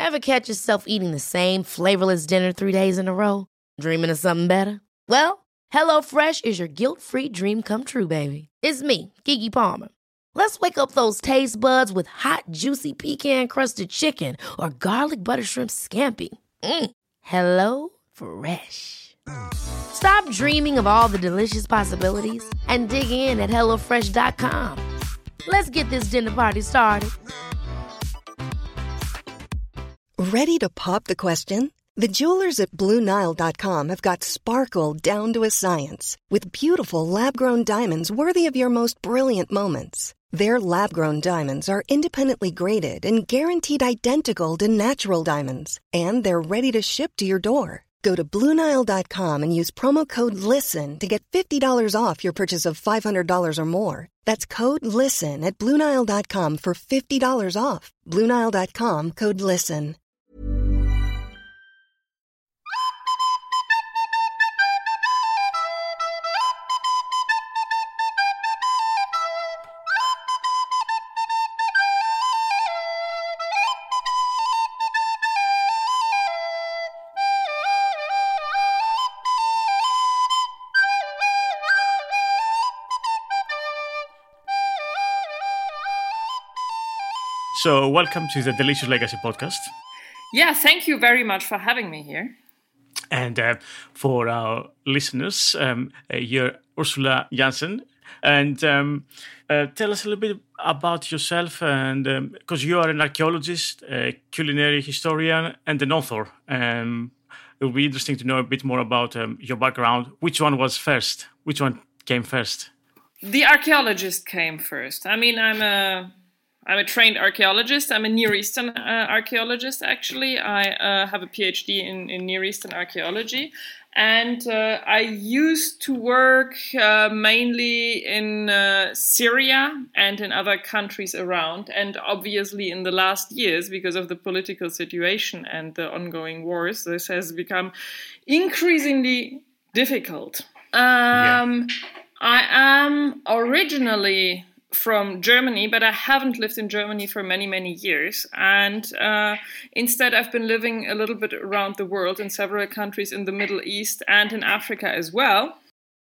Ever catch yourself eating the same flavorless dinner 3 days in a row? Dreaming of something better? Well, HelloFresh is your guilt-free dream come true, baby. It's me, Keke Palmer. Let's wake up those taste buds with hot, juicy pecan-crusted chicken or garlic butter shrimp scampi. Hello Fresh. Stop dreaming of all the delicious possibilities and dig in at HelloFresh.com. Let's get this dinner party started. Ready to pop the question? The jewelers at BlueNile.com have got sparkle down to a science with beautiful lab-grown diamonds worthy of your most brilliant moments. Their lab-grown diamonds are independently graded and guaranteed identical to natural diamonds, and they're ready to ship to your door. Go to BlueNile.com and use promo code LISTEN to get $50 off your purchase of $500 or more. That's code LISTEN at BlueNile.com for $50 off. BlueNile.com, code LISTEN. So, welcome to the Delicious Legacy podcast. Yeah, thank you very much for having me here. And for our listeners, you're Ursula Janssen. And tell us a little bit about yourself, and because you are an archaeologist, a culinary historian, and an author. It would be interesting to know a bit more about your background. Which one was first? Which one came first? The archaeologist came first. I mean, I'm a trained archaeologist. I'm a Near Eastern archaeologist, actually. I have a PhD in Near Eastern archaeology. And I used to work mainly in Syria and in other countries around. And obviously in the last years, because of the political situation and the ongoing wars, this has become increasingly difficult. I am originally from Germany, but I haven't lived in Germany for many, many years. And instead, I've been living a little bit around the world in several countries in the Middle East and in Africa as well.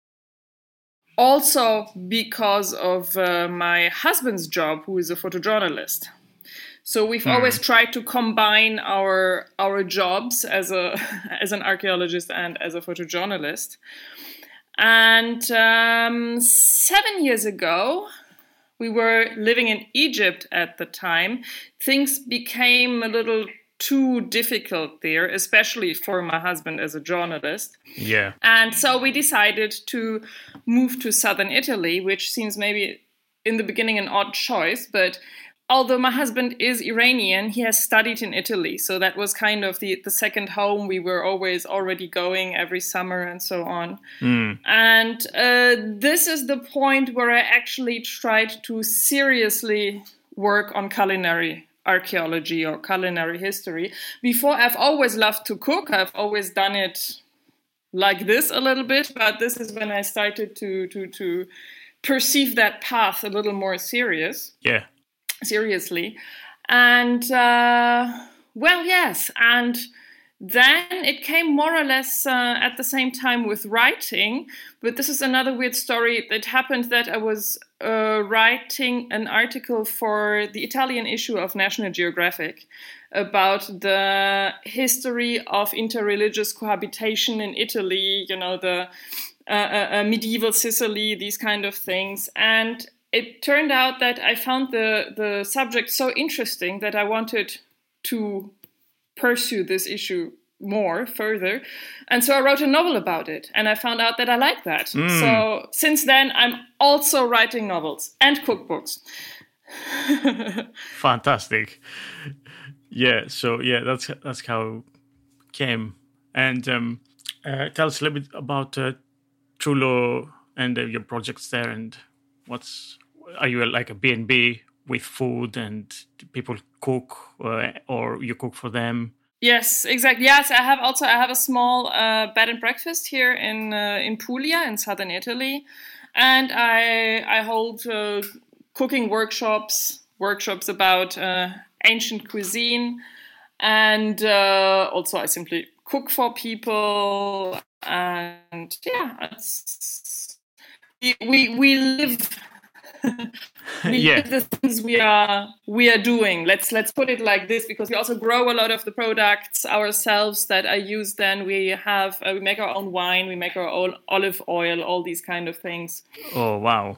Also because of my husband's job, who is a photojournalist. So we've always tried to combine our jobs as an archaeologist and as a photojournalist. And 7 years ago, we were living in Egypt at the time. Things became a little too difficult there, especially for my husband as a journalist. Yeah. And so we decided to move to southern Italy, which seems maybe in the beginning an odd choice, but although my husband is Iranian, he has studied in Italy. So that was kind of the second home. We were always already going every summer and so on. And this is the point where I actually tried to seriously work on culinary archaeology or culinary history. Before, I've always loved to cook. I've always done it like this a little bit. But this is when I started to perceive that path a little more seriously. And, yes. And then it came more or less at the same time with writing. But this is another weird story. It happened that I was writing an article for the Italian issue of National Geographic about the history of interreligious cohabitation in Italy, the medieval Sicily, these kind of things. And it turned out that I found the subject so interesting that I wanted to pursue this issue further. And so I wrote a novel about it. And I found out that I like that. So since then, I'm also writing novels and cookbooks. Fantastic. Yeah, so that's how it came. And tell us a little bit about Trullo and your projects there, and are you like a B&B with food and people cook or you cook for them? Yes, exactly. Yes, I have a small bed and breakfast here in Puglia in southern Italy, and I hold cooking workshops about ancient cuisine, And also I simply cook for people. And yeah, we live... we live the things we are doing. Let's put it like this, because we also grow a lot of the products ourselves that are used. Then we make our own wine, we make our own olive oil, all these kind of things. Oh wow!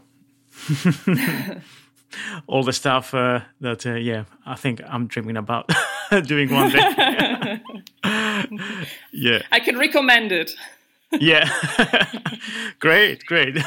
All the stuff that I think I'm dreaming about doing one day. Yeah, I can recommend it. Yeah, great.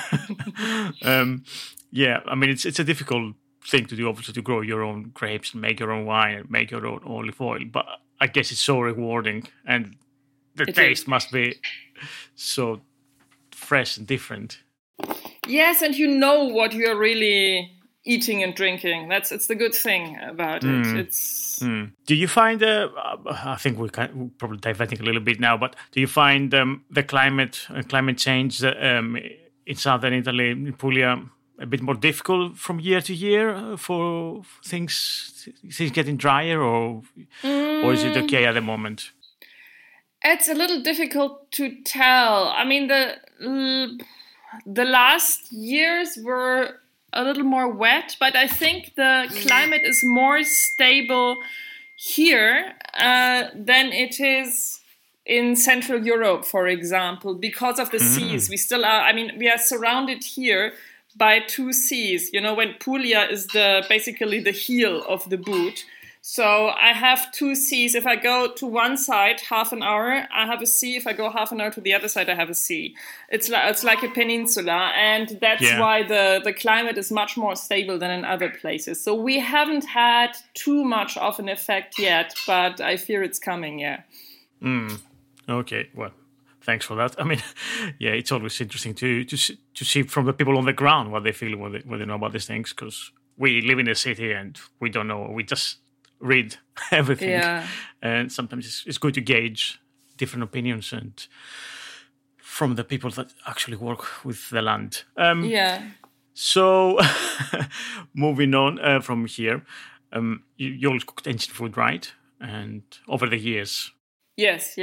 Yeah, I mean, it's a difficult thing to do, obviously, to grow your own grapes and make your own wine and make your own olive oil. But I guess it's so rewarding, and the taste must be so fresh and different. Yes, and you know what you are really eating and drinking. It's the good thing about it. Do you find? I think we're probably diverting a little bit now, but do you find the climate change in southern Italy, in Puglia, a bit more difficult from year to year for things getting drier, or is it okay at the moment? It's a little difficult to tell. I mean, the last years were a little more wet, but I think the climate is more stable here than it is in Central Europe, for example, because of the seas. We still are. I mean, we are surrounded here by two seas. You know, when Puglia is basically the heel of the boot. So I have two seas. If I go to one side half an hour, I have a sea. If I go half an hour to the other side, I have a sea. It's like a peninsula, and that's why the climate is much more stable than in other places. So we haven't had too much of an effect yet, but I fear it's coming. Yeah. Okay. Well, thanks for that. I mean, yeah, it's always interesting to see from the people on the ground what they feel, what they know about these things, because we live in a city and we don't know. We just read everything, and sometimes it's good to gauge different opinions and from the people that actually work with the land. So moving on from here, you always cooked ancient food, right? And over the years, yes.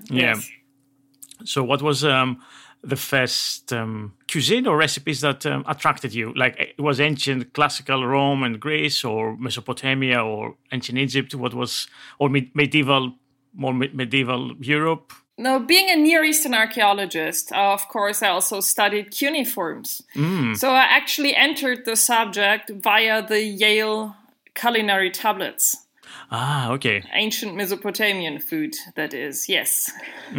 So what was the first cuisine or recipes that attracted you? Like, it was ancient classical Rome and Greece, or Mesopotamia, or ancient Egypt? What was, or medieval Europe? No, being a Near Eastern archaeologist, of course, I also studied cuneiforms. So I actually entered the subject via the Yale culinary tablets. Ah, okay. Ancient Mesopotamian food, that is, yes.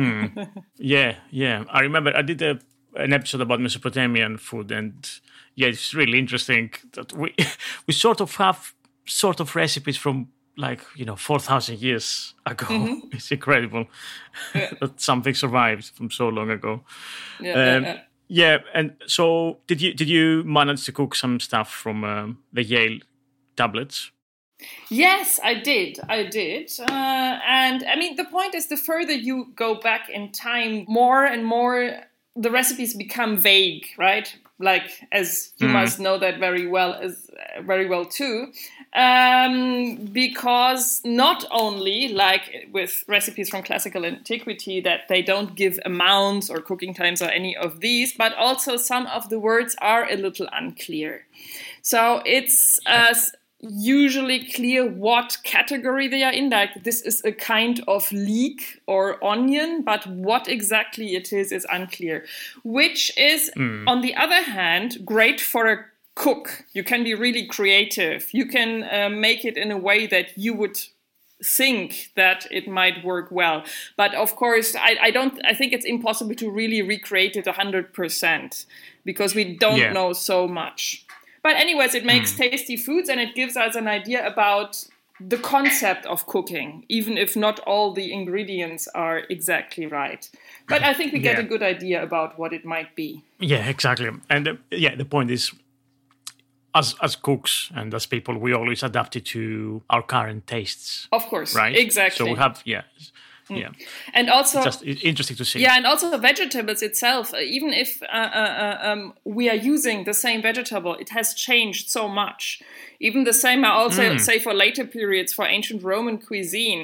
Yeah. I remember I did an episode about Mesopotamian food, and yeah, it's really interesting that we sort of have recipes from 4,000 years ago. It's incredible that something survived from so long ago. Yeah, and so did you manage to cook some stuff from the Yale tablets? Yes, I did. And I mean, the point is, the further you go back in time, more and more the recipes become vague, right? Like, as you must know that very well too. Because not only, like with recipes from classical antiquity, that they don't give amounts or cooking times or any of these, but also some of the words are a little unclear. So it's usually clear what category they are in. Like, this is a kind of leek or onion, but what exactly it is unclear. Which is, on the other hand, great for a cook. You can be really creative. You can make it in a way that you would think that it might work well. But of course, I think it's impossible to really recreate it 100%, because we don't know so much. But anyways, it makes tasty foods, and it gives us an idea about the concept of cooking, even if not all the ingredients are exactly right. But I think we get a good idea about what it might be. Yeah, exactly. And the point is, as cooks and as people, we always adapt it to our current tastes. Of course, right? Exactly. So we have, and also, it's just interesting to see. Yeah, and also the vegetables itself, even if we are using the same vegetable, it has changed so much. Even the same, I also say, for later periods, for ancient Roman cuisine,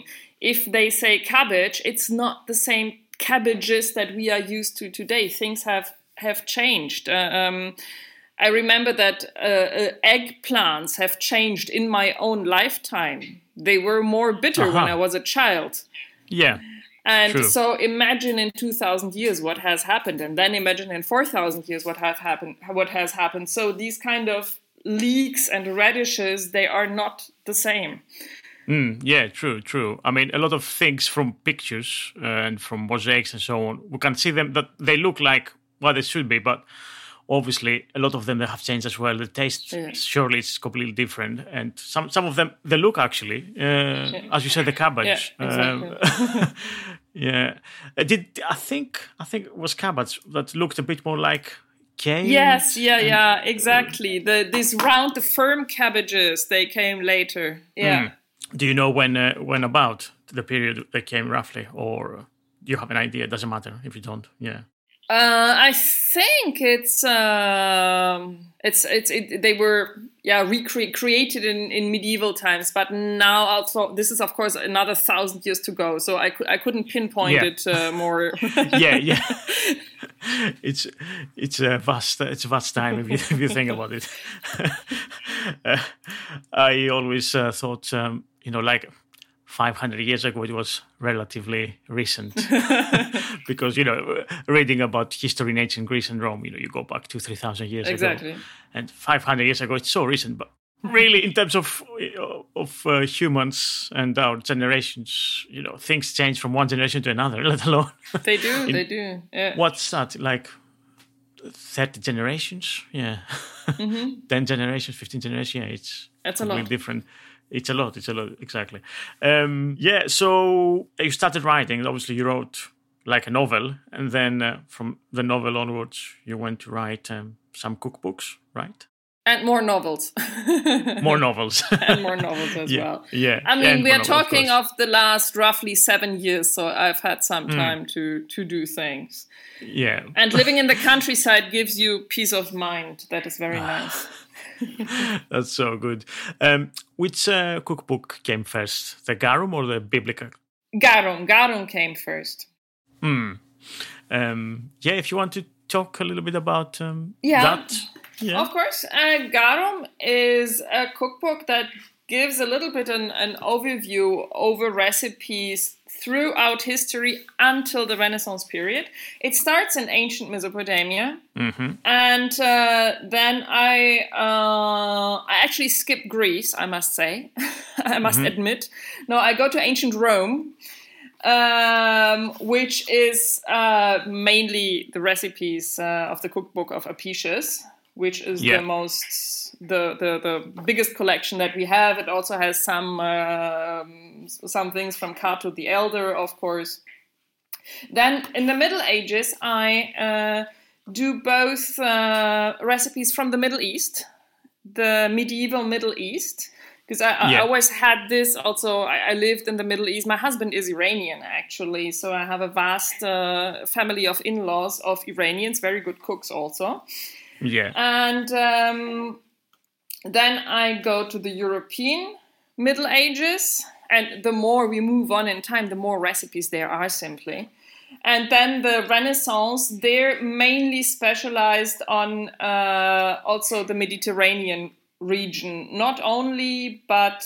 if they say cabbage, it's not the same cabbages that we are used to today. Things have changed. I remember that eggplants have changed in my own lifetime. They were more bitter when I was a child. Yeah. And true. so imagine in 2,000 years what has happened, and then imagine in 4,000 years what has happened. So these kind of leeks and radishes, they are not the same. Yeah, true. I mean, a lot of things from pictures and from mosaics and so on, we can see them that they look like what they should be, but obviously a lot of them, they have changed as well. The taste surely is completely different, and some of them, they look actually, as you said, the cabbage. Yeah, exactly. Yeah, I think it was cabbage that looked a bit more like cane. Yes, yeah, exactly. These round, the firm cabbages, they came later. Yeah. Do you know when about the period they came roughly, or do you have an idea? It doesn't matter if you don't. Yeah. I think they were created in medieval times, but now also this is of course another 1,000 years to go, so I couldn't pinpoint it more. yeah. It's a vast time if you think about it. I always thought like 500 years ago, it was relatively recent because, reading about history in ancient Greece and Rome, you go back 2,000-3,000 years ago. And 500 years ago, it's so recent. But really, in terms of humans and our generations, things change from one generation to another, let alone. They do. Yeah. What's that, like 30 generations? Yeah. 10 generations, 15 generations? Yeah, it's a lot. Really different. It's a lot, exactly. So you started writing. Obviously, you wrote like a novel, and then from the novel onwards, you went to write some cookbooks, right? And more novels. More novels. And more novels as well. Yeah. I mean, we are talking of the last roughly 7 years, so I've had some time to do things. Yeah. And living in the countryside gives you peace of mind. That is very nice. That's so good. Which cookbook came first, the Garum or the Biblical? Garum came first. If you want to talk a little bit about that. Yeah. Of course. Garum is a cookbook that gives a little bit an overview over recipes throughout history until the Renaissance period. It starts in ancient Mesopotamia, and then I actually skip Greece, I must say. I must admit. No, I go to ancient Rome, which is mainly the recipes of the cookbook of Apicius, which is the biggest collection that we have. It also has some things from Cato the Elder, of course. Then in the Middle Ages, I do both recipes from the Middle East, the medieval Middle East, because I always had this. Also, I lived in the Middle East. My husband is Iranian, actually, so I have a vast family of in-laws of Iranians, very good cooks also. Yeah. And then I go to the European Middle Ages, and the more we move on in time, the more recipes there are simply. And then the Renaissance, they're mainly specialized on also the Mediterranean region. Not only, but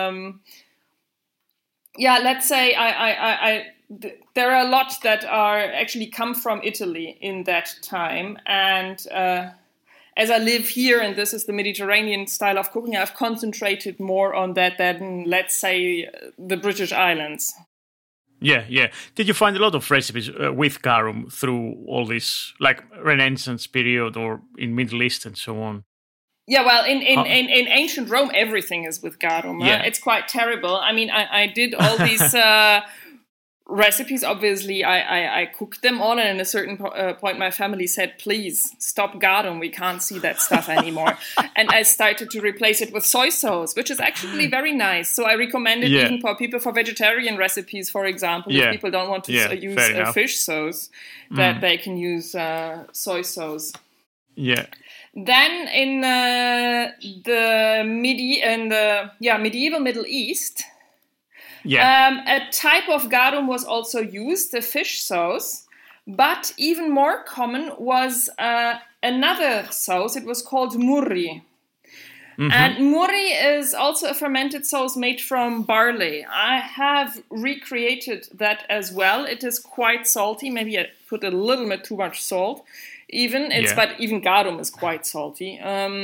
let's say there are a lot that are actually come from Italy in that time. And as I live here, and this is the Mediterranean style of cooking, I've concentrated more on that than, let's say, the British Islands. Yeah. Did you find a lot of recipes with garum through all this, like Renaissance period or in Middle East and so on? Yeah, well, in ancient Rome, everything is with garum. Yeah. It's quite terrible. I mean, I did all these recipes. Obviously, I cooked them all, and at a certain point, my family said, "Please stop garum. We can't see that stuff anymore." And I started to replace it with soy sauce, which is actually very nice. So I recommend it even for people for vegetarian recipes, for example. If people don't want to use fish sauce, that they can use soy sauce. Yeah. Then in the medieval Middle East, Yeah. A type of garum was also used, the fish sauce, but even more common was another sauce. It was called murri. Mm-hmm. And murri is also a fermented sauce made from barley. I have recreated that as well. It is quite salty. Maybe I put a little bit too much salt. But even garum is quite salty.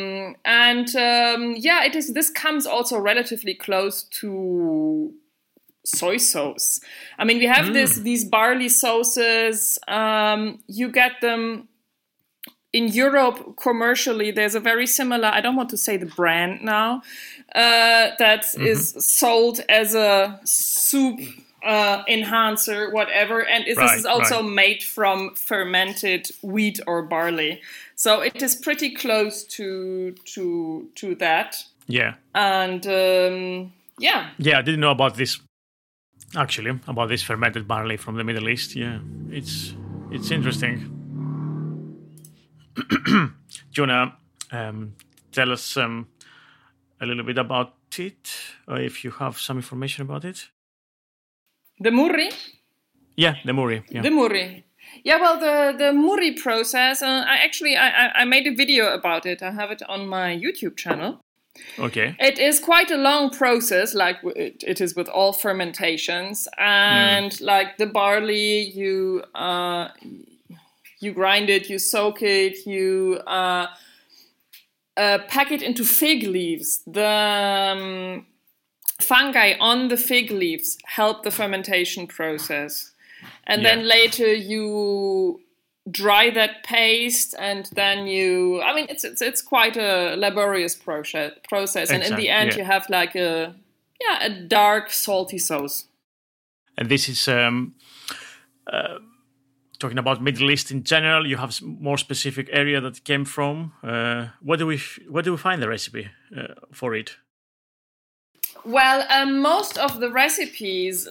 It is. This comes also relatively close to soy sauce. I mean, we have these barley sauces. You get them in Europe commercially. There's a very similar, I don't want to say the brand now, that is sold as a soup enhancer, whatever. And this is also made from fermented wheat or barley. So it is pretty close to that. Yeah. And Yeah, I didn't know about this, actually, about this fermented barley from the Middle East. Yeah, it's interesting. Do you want to tell us a little bit about it, or if you have some information about it? The murri? Yeah, the murri. Yeah. The murri. Yeah, well, the murri process, I made a video about it. I have it on my YouTube channel. Okay. It is quite a long process, like it is with all fermentations. And like the barley, you grind it, you soak it, you pack it into fig leaves. The fungi on the fig leaves help the fermentation process. And then later you dry that paste, and then it's quite a laborious process. Exactly, and in the end you have like a dark salty sauce. And this is talking about Middle East in general. You have more specific area that it came from. Where do we find the recipe for it? Well, most of the recipes,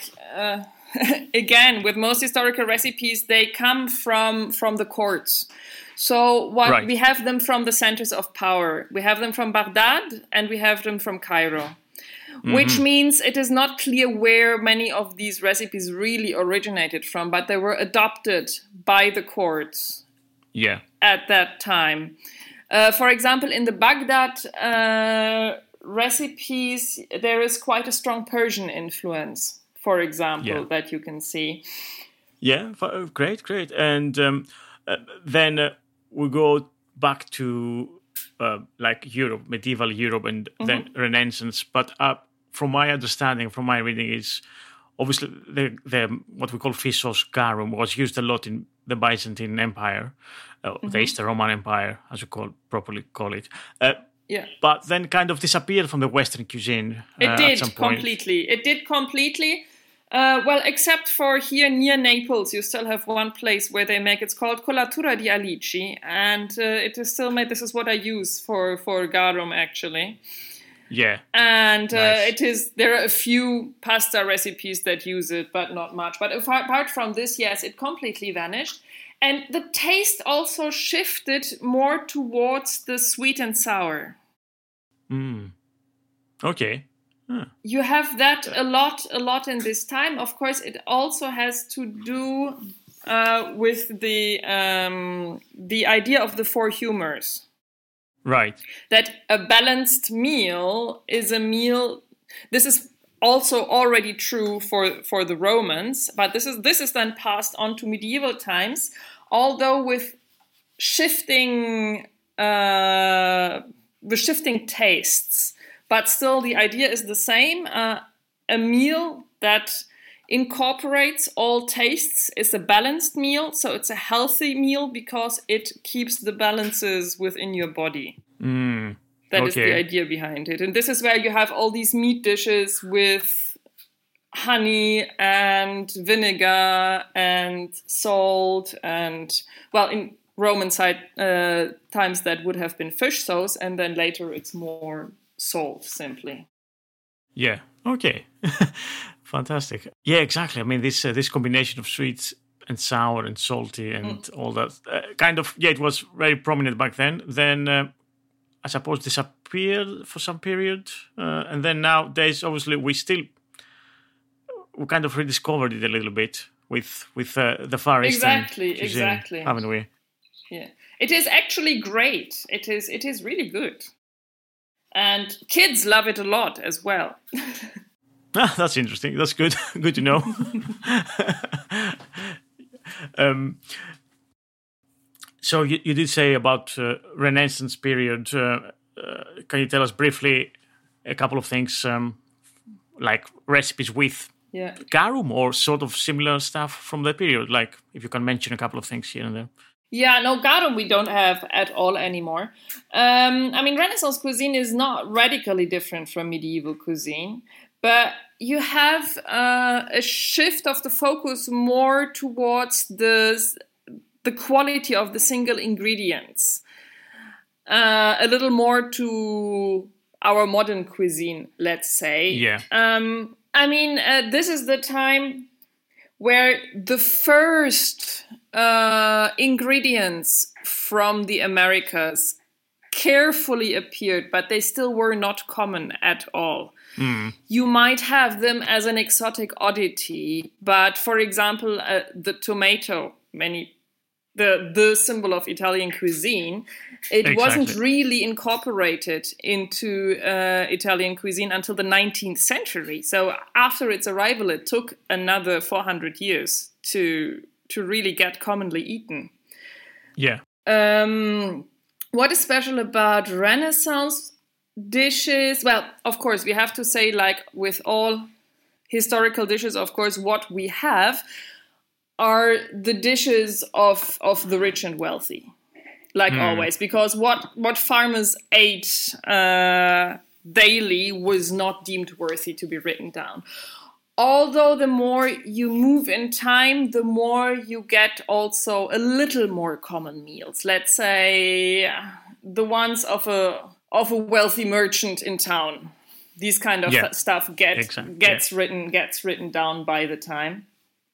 again, with most historical recipes, they come from the courts. So we have them from the centers of power. We have them from Baghdad and we have them from Cairo, which means it is not clear where many of these recipes really originated from, but they were adopted by the courts at that time. For example, in the Baghdad recipes, there is quite a strong Persian influence, for example, that you can see. Yeah, great. And then we go back to Europe, medieval Europe, and then Renaissance. But from my understanding, from my reading, is obviously the what we call fish sauce garum was used a lot in the Byzantine Empire, the Eastern Roman Empire, as you properly call it. But then kind of disappeared from the Western cuisine. It did at some point. completely. It did completely. Well, except for here near Naples, you still have one place where they make. It's called Colatura di Alici, and it is still made. This is what I use for garum, actually. Yeah. And nice. There are a few pasta recipes that use it, but not much. But apart from this, yes, it completely vanished. And the taste also shifted more towards the sweet and sour. Okay. You have that a lot in this time. Of course, it also has to do with the idea of the four humors. Right. That a balanced meal is a meal. This is also already true for the Romans, but this is then passed on to medieval times, although with shifting tastes. But still, the idea is the same. A meal that incorporates all tastes is a balanced meal. So it's a healthy meal because it keeps the balances within your body. That is the idea behind it. And this is where you have all these meat dishes with honey and vinegar and salt. And, well, in Roman times, that would have been fish sauce. And then later it's more salt, simply. Yeah. Okay. Fantastic. Yeah, exactly. I mean, this combination of sweet and sour and salty and all that it was very prominent back then. Then I suppose disappeared for some period, and then nowadays, obviously, we still we kind of rediscovered it a little bit with the Far Eastern cuisine, exactly, haven't we? Yeah, it is actually great. It is really good, and kids love it a lot as well. That's interesting. That's good. Good to know. So you did say about Renaissance period. Can you tell us briefly a couple of things, like recipes with garum or sort of similar stuff from the period? Like if you can mention a couple of things here and there. Yeah, no, garum we don't have at all anymore. I mean, Renaissance cuisine is not radically different from medieval cuisine, but you have a shift of the focus more towards the quality of the single ingredients. A little more to our modern cuisine, let's say. Yeah. I mean, this is the time where the first ingredients from the Americas carefully appeared, but they still were not common at all. You might have them as an exotic oddity, but for example, the tomato, the symbol of Italian cuisine, it wasn't really incorporated into Italian cuisine until the 19th century. So after its arrival, it took another 400 years to really get commonly eaten. Yeah. What is special about Renaissance dishes? Well, of course, we have to say, like with all historical dishes, of course, what we have are the dishes of the rich and wealthy, like always, because what farmers ate daily was not deemed worthy to be written down. Although the more you move in time, the more you get also a little more common meals. Let's say the ones of a wealthy merchant in town. These kind of stuff gets written down by the time.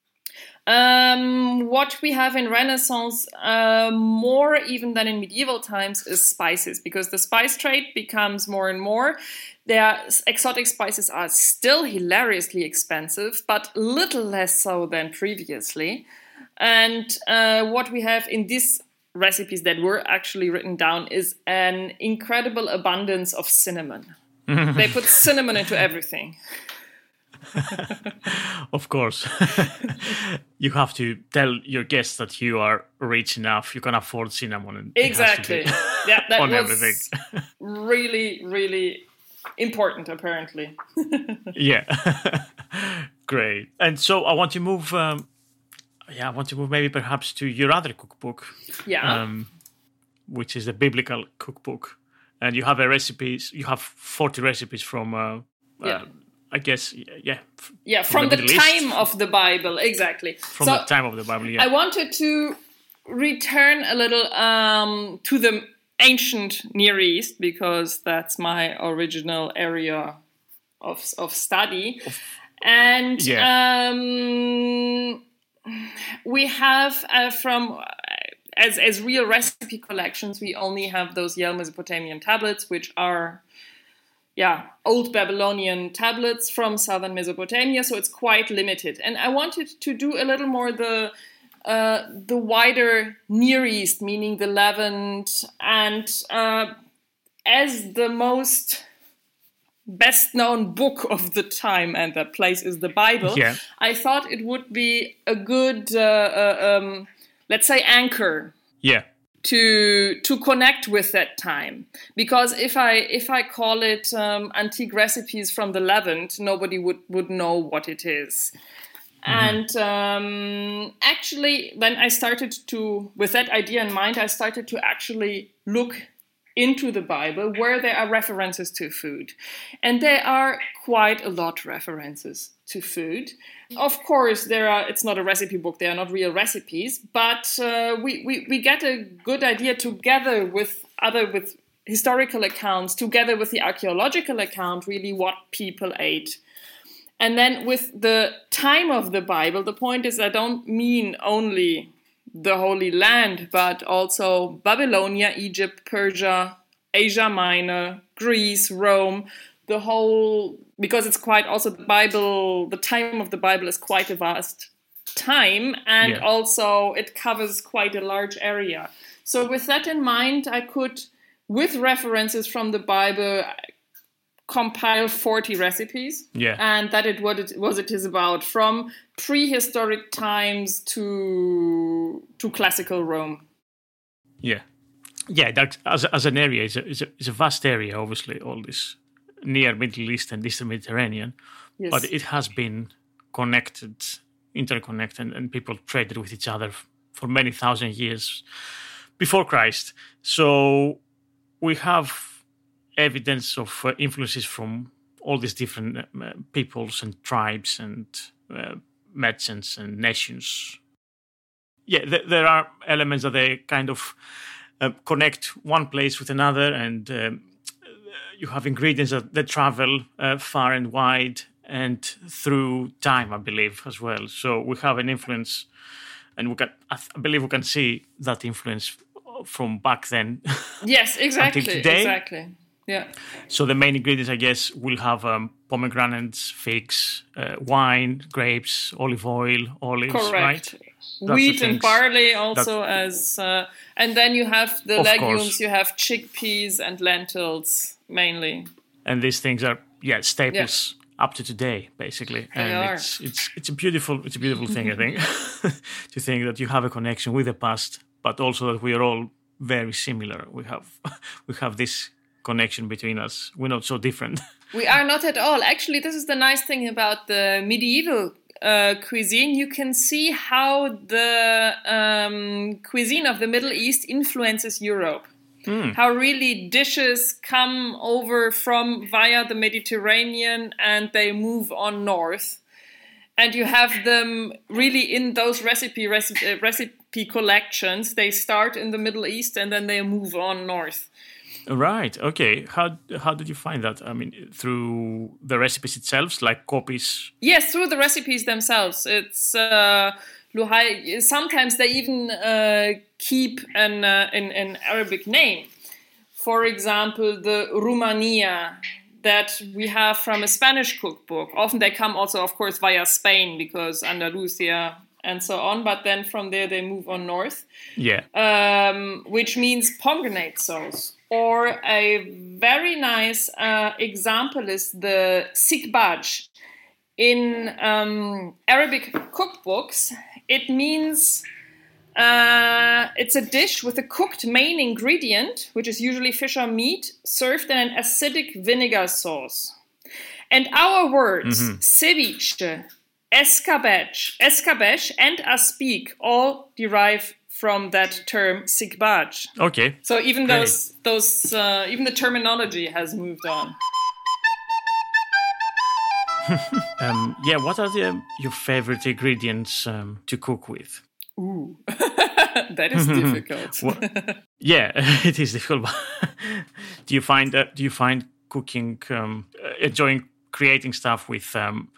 What we have in Renaissance, more even than in medieval times, is spices, because the spice trade becomes more and more. Their exotic spices are still hilariously expensive, but little less so than previously. And what we have in these recipes that were actually written down is an incredible abundance of cinnamon. They put cinnamon into everything. Of course. You have to tell your guests that you are rich enough, you can afford cinnamon. And exactly. Yeah, that on was everything. really, really important, apparently. Yeah. Great. And so I want to move maybe perhaps to your other cookbook. Yeah. Which is the biblical cookbook. And you have 40 recipes from I guess, from the time of the Bible, exactly. From the time of the Bible, yeah. I wanted to return a little to the ancient Near East, because that's my original area of study. And we have from... As real recipe collections, we only have those Yale Mesopotamian tablets, which are old Babylonian tablets from southern Mesopotamia, so it's quite limited. And I wanted to do a little more the wider Near East, meaning the Levant, and as the most best-known book of the time and that place is the Bible, I thought it would be a good, let's say, anchor. Yeah. To connect with that time, because if I call it antique recipes from the Levant, nobody would know what it is. Mm-hmm. And actually, then I started to, with that idea in mind, I started to actually look into the Bible where there are references to food, and there are quite a lot of references to food. Of course, it's not a recipe book, they are not real recipes, but we get a good idea together with historical accounts, together with the archaeological account, really what people ate. And then with the time of the Bible, the point is I don't mean only the Holy Land, but also Babylonia, Egypt, Persia, Asia Minor, Greece, Rome, the whole, because it's quite also the Bible, the time of the Bible is quite a vast time, and also it covers quite a large area. So with that in mind, I could, with references from the Bible, compile 40 recipes. And that it is about, from prehistoric times to classical Rome. That as an area, it's a vast area, obviously, all this near Middle East and Eastern Mediterranean. Yes. But it has been interconnected, and people traded with each other for many thousand years before Christ. So we have evidence of influences from all these different peoples and tribes and merchants and nations. There are elements that they kind of connect one place with another, and you have ingredients that travel far and wide and through time, I believe, as well. So we have an influence, and I believe we can see that influence from back then. Yes, exactly. Until today. Exactly. Yeah. So the main ingredients, I guess, will have pomegranates, figs, wine, grapes, olive oil, olives, correct. Right? Wheat and barley also and then you have the legumes, course. You have chickpeas and lentils mainly. And these things are staples up to today, basically. They and are. It's a beautiful thing, I think, to think that you have a connection with the past, but also that we are all very similar. We have this connection between us. We're not so different. We are not at all. Actually, this is the nice thing about the medieval cuisine. You can see how the cuisine of the Middle East influences Europe. How really dishes come over via the Mediterranean and they move on north. And you have them really in those recipe collections. They start in the Middle East and then they move on north. Right. Okay. How did you find that? I mean, through the recipes itself, like copies? Yes, through the recipes themselves. It's sometimes they even keep an Arabic name. For example, the Rumania that we have from a Spanish cookbook. Often they come also, of course, via Spain because Andalusia and so on. But then from there they move on north. Yeah. Which means pomegranate sauce. Or a very nice example is the sikbaj. In Arabic cookbooks, it means it's a dish with a cooked main ingredient, which is usually fish or meat, served in an acidic vinegar sauce. And our words, ceviche, escabeche, and aspic all derive from that term sikbaj. Okay. So even those even the terminology has moved on. What are your favorite ingredients to cook with? Ooh, that is difficult. It is difficult. Do you find cooking enjoying creating stuff with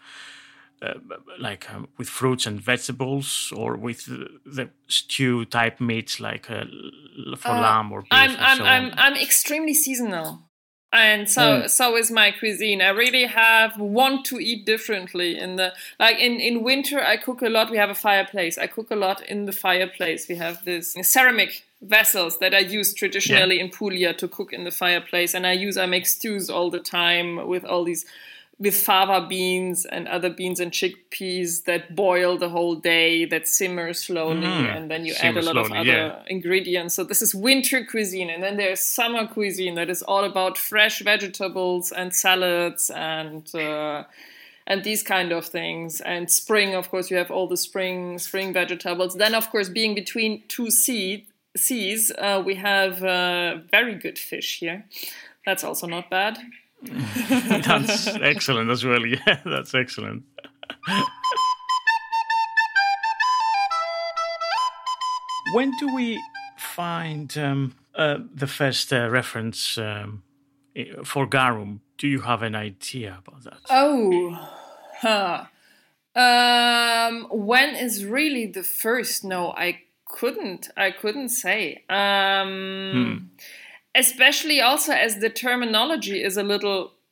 with fruits and vegetables, or with the stew type meats like for lamb or beef? I'm extremely seasonal. And so is my cuisine. I really want to eat differently. In winter, I cook a lot. We have a fireplace. I cook a lot in the fireplace. We have this ceramic vessels that I use traditionally in Puglia to cook in the fireplace. And I make stews all the time with fava beans and other beans and chickpeas that boil the whole day, that simmer slowly, and then you add a lot of other ingredients. So this is winter cuisine. And then there's summer cuisine that is all about fresh vegetables and salads and these kind of things. And spring, of course, you have all the spring vegetables. Then, of course, being between two seas, we have very good fish here. That's also not bad. That's excellent as well. Yeah, that's excellent. When do we find the first reference for garum? Do you have an idea about that? When is really the first? No, I couldn't say. Especially also as the terminology is a little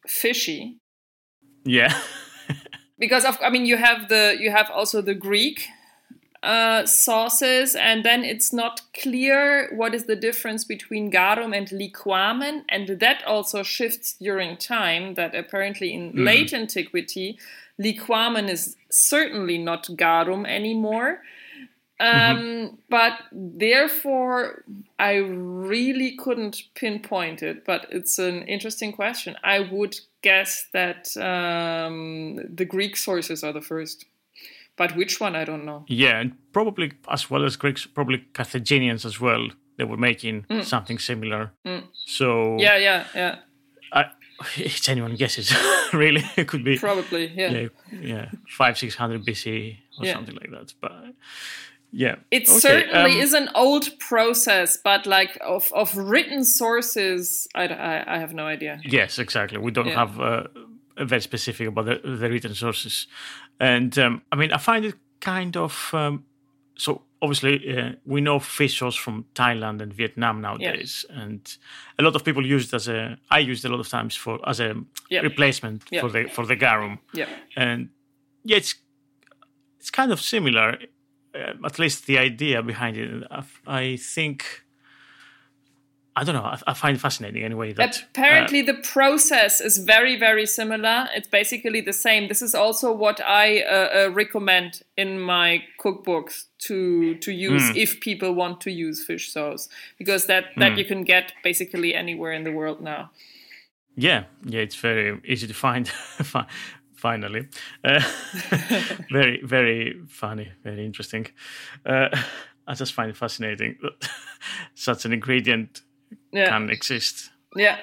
fishy. Yeah. Because you have also the Greek sauces, and then it's not clear what is the difference between garum and liquamen, and that also shifts during time. That apparently in late antiquity, liquamen is certainly not garum anymore. But therefore, I really couldn't pinpoint it. But it's an interesting question. I would guess that the Greek sources are the first. But which one, I don't know. Yeah, and probably as well as Greeks, probably Carthaginians as well. They were making something similar. So yeah. It's anyone guesses. Really, it could be probably 500-600 BC or something like that. But yeah, it certainly is an old process. But like of written sources, I have no idea. Yes, exactly. We don't have very specific about the written sources. And I find it kind of so obviously we know fish sauce from Thailand and Vietnam nowadays, and a lot of people use it I used it a lot of times as a replacement for the garum. And it's kind of similar, at least the idea behind it. I think. I don't know. I find it fascinating anyway. That apparently the process is very, very similar. It's basically the same. This is also what I recommend in my cookbooks to use if people want to use fish sauce, because that you can get basically anywhere in the world now. Yeah, it's very easy to find. Finally, very, very funny, very interesting. I just find it fascinating that such an ingredient can exist. Yeah.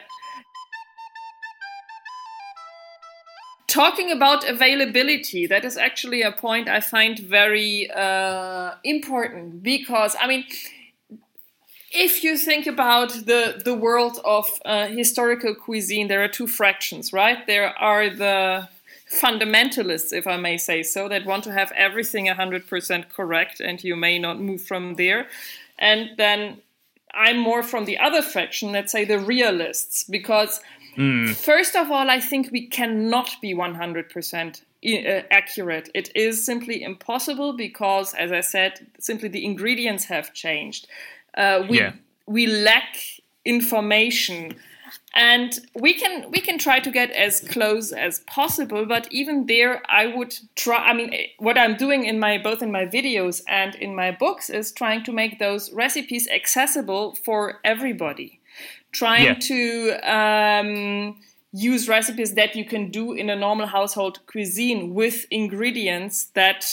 Talking about availability, that is actually a point I find very important, because if you think about the world of historical cuisine, there are two fractions, right? There are the fundamentalists, if I may say so, that want to have everything 100% correct, and you may not move from there. And then I'm more from the other fraction, let's say the realists, because first of all, I think we cannot be 100% accurate. It is simply impossible because, as I said, simply the ingredients have changed. We lack information. And we can try to get as close as possible, but even there, I would try. What I'm doing both in my videos and in my books is trying to make those recipes accessible for everybody. Trying to use recipes that you can do in a normal household cuisine with ingredients that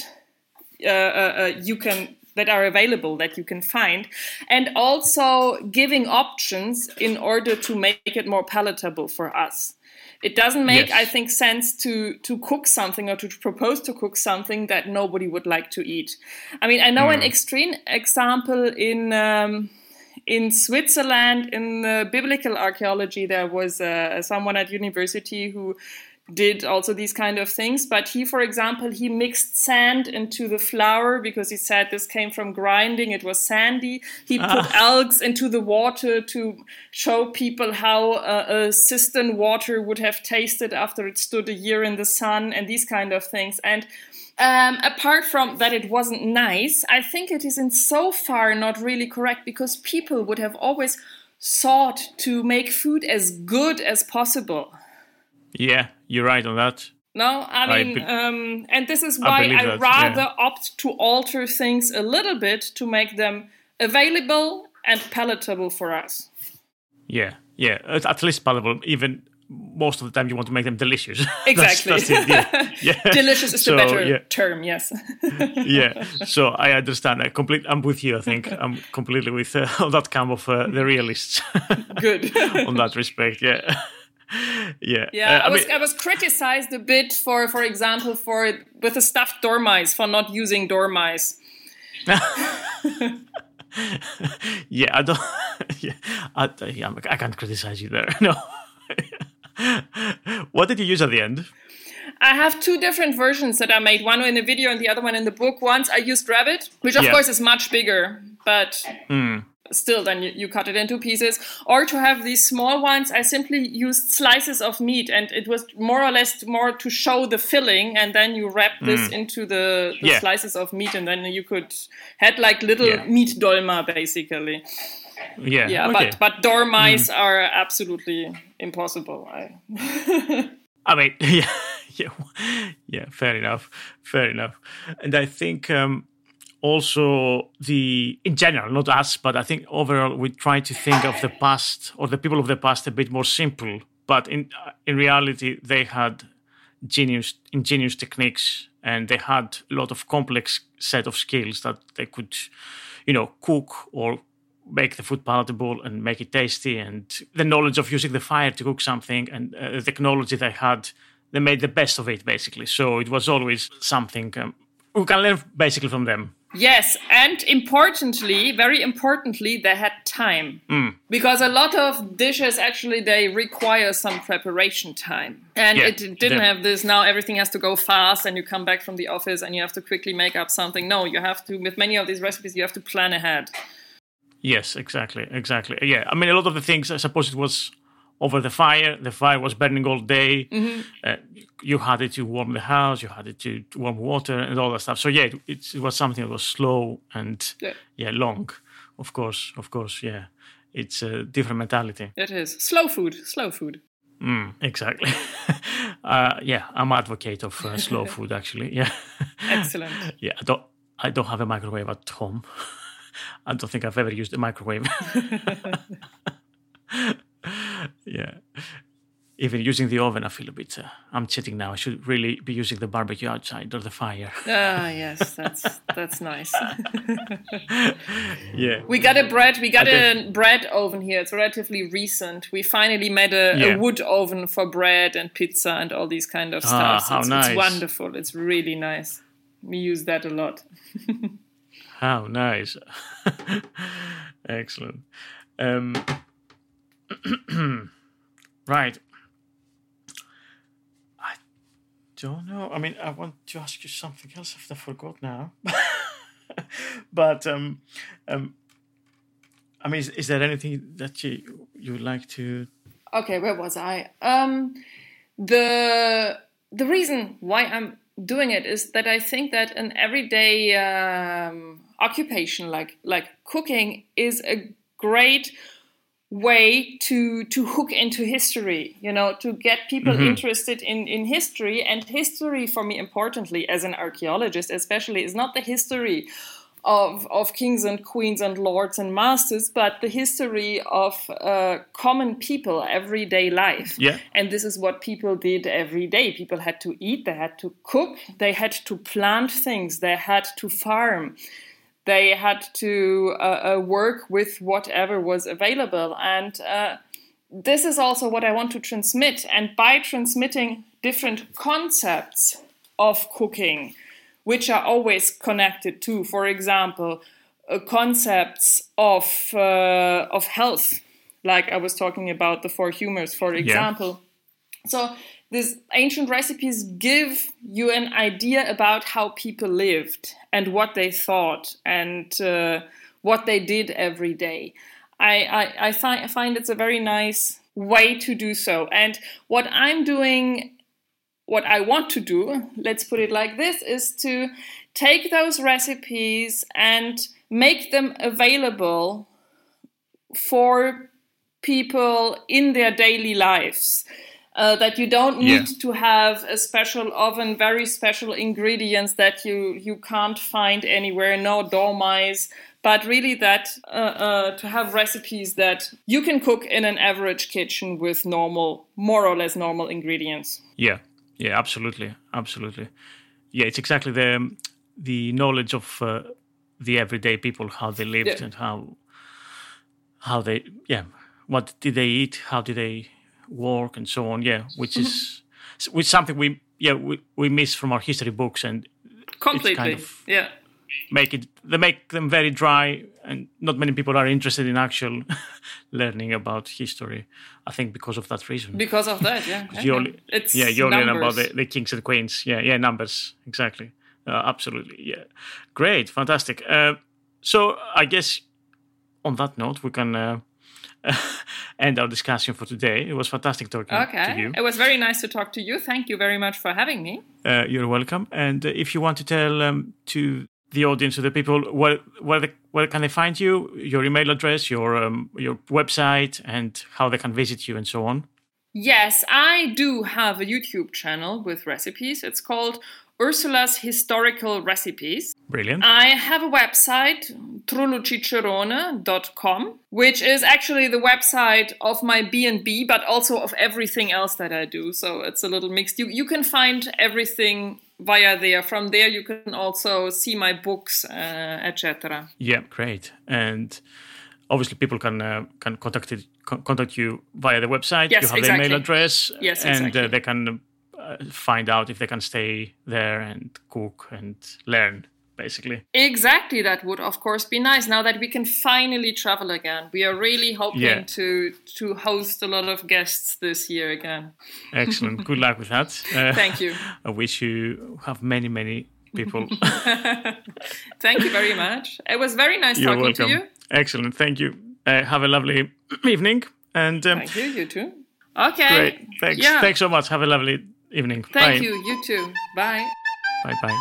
that are available, that you can find, and also giving options in order to make it more palatable for us. It doesn't make, I think, sense to cook something or to propose to cook something that nobody would like to eat. I know an extreme example in Switzerland, in biblical archaeology. There was someone at university who did also these kind of things, but he, for example, he mixed sand into the flour because he said this came from grinding, it was sandy. He put algae into the water to show people how cistern water would have tasted after it stood a year in the sun, and these kind of things. And apart from that it wasn't nice, I think it is in so far not really correct, because people would have always sought to make food as good as possible. Yeah, you're right on that. No, and this is why I rather opt to alter things a little bit to make them available and palatable for us. Yeah, at least palatable. Even most of the time, you want to make them delicious. Exactly. that's it, yeah. Delicious is the better term, yes. Yeah, so I understand. I'm with you, I think. I'm completely with that camp of the realists. Good. On that respect, yeah. I was criticized a bit for example, with the stuffed dormice, for not using dormice. I don't. I can't criticize you there. No. What did you use at the end? I have two different versions that I made. One in the video and the other one in the book. Once I used rabbit, which of course is much bigger, but still then you cut it into pieces. Or to have these small ones, I simply used slices of meat, and it was more or less more to show the filling, and then you wrap this into the slices of meat, and then you had like little meat dolma basically. Yeah, okay. but dormice are absolutely impossible. I mean, yeah, fair enough. And I think also in general, not us, but I think overall we try to think of the past or the people of the past a bit more simple. But in reality, they had ingenious techniques, and they had a lot of complex set of skills that they could, cook or make the food palatable and make it tasty, and the knowledge of using the fire to cook something, and the technology they had, they made the best of it, basically. So it was always something we can learn basically from them. Yes, and very importantly, they had time. Because a lot of dishes, actually, they require some preparation time. And it didn't have this, now everything has to go fast, and you come back from the office and you have to quickly make up something. No, you have to, with many of these recipes, you have to plan ahead. Yes, exactly. Yeah, I mean, a lot of the things, I suppose it was over the fire. The fire was burning all day. You had it to warm the house. You had it to warm water and all that stuff. So yeah, it was something that was slow and long. Of course. Yeah, it's a different mentality. It is slow food. Exactly. I'm an advocate of slow food. Actually, yeah. Excellent. Yeah, I don't have a microwave at home. I don't think I've ever used a microwave. Yeah. Even using the oven, I feel a bit... I'm cheating now. I should really be using the barbecue outside or the fire. Yes, that's nice. Yeah. We got a bread oven here. It's relatively recent. We finally made a wood oven for bread and pizza and all these kind of stuff. How nice. It's wonderful. It's really nice. We use that a lot. How nice. Excellent. Right. I don't know. I mean, I want to ask you something else I forgot now. But I mean, is there anything that you would like to? Okay, where was I? The reason why I'm doing it is that I think that an everyday occupation like cooking is a great way to hook into history, to get people interested in history. And history, for me, importantly, as an archaeologist especially, is not the history of kings and queens and lords and masters, but the history of common people, everyday life. Yeah. And this is what people did every day. People had to eat, they had to cook, they had to plant things, they had to farm. They had to work with whatever was available. And this is also what I want to transmit. And by transmitting different concepts of cooking, which are always connected to, for example, concepts of health, like I was talking about the four humors, for example. Yeah. So these ancient recipes give you an idea about how people lived and what they thought and what they did every day. I find it's a very nice way to do so. And what I'm doing, what I want to do, let's put it like this, is to take those recipes and make them available for people in their daily lives. That you don't need to have a special oven, very special ingredients that you can't find anywhere, no dormice, but really that to have recipes that you can cook in an average kitchen with more or less normal ingredients. Yeah, absolutely. Yeah, it's exactly the knowledge of the everyday people, how they lived and how they, what did they eat, how did they work and so on, which is something we miss from our history books, and completely, kind of they make them very dry, and not many people are interested in actual learning about history. I think because of that reason. Because of that, you only learn about the kings and queens. Numbers, exactly. Absolutely, Great, fantastic. So I guess on that note, we can end our discussion for today. It was fantastic talking to you. It was very nice to talk to you. Thank you very much for having me. You're welcome. And if you want to tell to the audience, to the people, where can they find you, your email address, your website, and how they can visit you and so on? Yes, I do have a YouTube channel with recipes. It's called Ursula's Historical Recipes. Brilliant. I have a website, trulluciccerone.com, which is actually the website of my B&B, but also of everything else that I do. So it's a little mixed. You can find everything via there. From there, you can also see my books, etc. Yeah, great. And obviously, people can contact you via the website. Yes, you have exactly. the email address. Yes, and exactly. They can find out if they can stay there and cook and learn, basically. Exactly, that would of course be nice now that we can finally travel again. We are really hoping to host a lot of guests this year again. Excellent. Good luck with that. Thank you. I wish you have many people. Thank you very much. It was very nice You're talking welcome. to you. Excellent. Thank you. Have a lovely evening. And Thank you. You too. Okay. Great. Thanks. Yeah. Thanks so much. Have a lovely evening. Thank Bye. you. You too. Bye. Bye.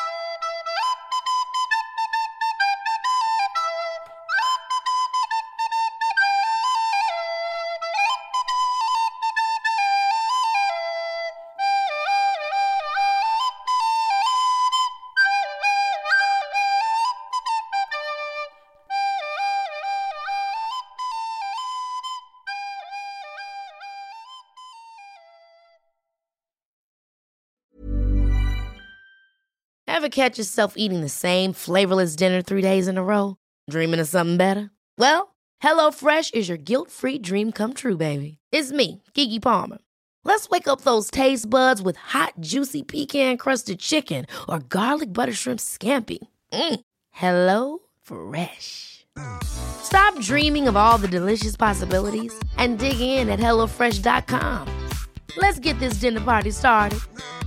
Ever catch yourself eating the same flavorless dinner 3 days in a row? Dreaming of something better? Well, HelloFresh is your guilt-free dream come true, baby. It's me, Keke Palmer. Let's wake up those taste buds with hot, juicy pecan-crusted chicken or garlic butter shrimp scampi. Hello Fresh. Stop dreaming of all the delicious possibilities and dig in at HelloFresh.com. Let's get this dinner party started.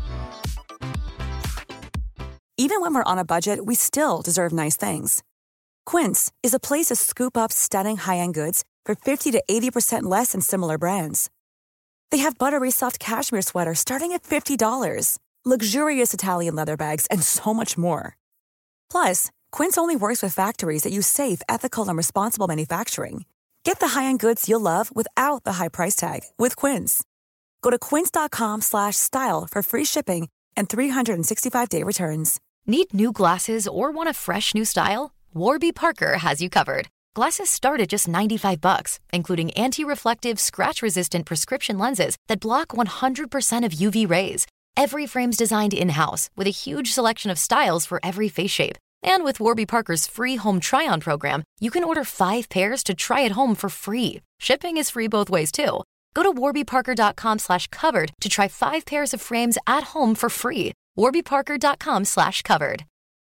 Even when we're on a budget, we still deserve nice things. Quince is a place to scoop up stunning high-end goods for 50 to 80% less than similar brands. They have buttery soft cashmere sweaters starting at $50, luxurious Italian leather bags, and so much more. Plus, Quince only works with factories that use safe, ethical, and responsible manufacturing. Get the high-end goods you'll love without the high price tag with Quince. Go to quince.com/style for free shipping and 365-day returns. Need new glasses or want a fresh new style? Warby Parker has you covered. Glasses start at just $95, including anti-reflective, scratch-resistant prescription lenses that block 100% of UV rays. Every frame's designed in-house with a huge selection of styles for every face shape. And with Warby Parker's free home try-on program, you can order 5 pairs to try at home for free. Shipping is free both ways, too. Go to warbyparker.com/covered to try 5 pairs of frames at home for free. warbyparker.com/covered.